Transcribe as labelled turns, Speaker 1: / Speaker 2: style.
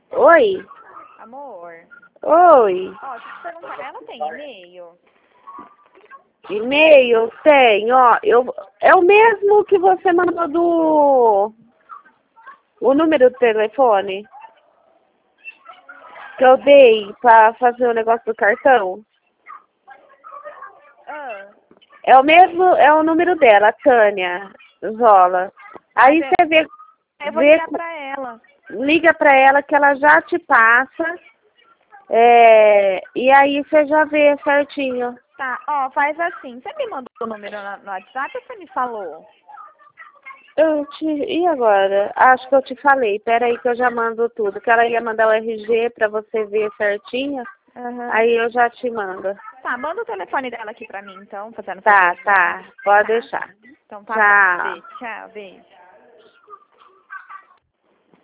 Speaker 1: Oi?
Speaker 2: Amor,
Speaker 1: Oi?
Speaker 2: ó, deixa eu te perguntar, ela tem e-mail?
Speaker 1: E-mail? Tem, ó. É o mesmo que você mandou do... O número do telefone que eu dei pra fazer o negócio do cartão.
Speaker 2: Ah,
Speaker 1: É o mesmo, é o número dela, Tânia Zola. Aí
Speaker 2: Mas
Speaker 1: você vê,
Speaker 2: eu vou ligar pra ela.
Speaker 1: liga pra ela que ela já te passa. E aí você já vê certinho.
Speaker 2: Tá, ó, faz assim, você me mandou o número no WhatsApp ou você me falou?
Speaker 1: E agora? Acho que eu te falei. Pera aí que eu já mando tudo. Que ela ia mandar o RG pra você ver certinho.
Speaker 2: Aham.
Speaker 1: Aí eu já te mando.
Speaker 2: Tá, manda o telefone dela aqui pra mim, então, fazendo
Speaker 1: Tá,
Speaker 2: favor.
Speaker 1: tá. Pode deixar.
Speaker 2: Então tá
Speaker 1: Tchau.
Speaker 2: bom. Beijo, tchau, beijo.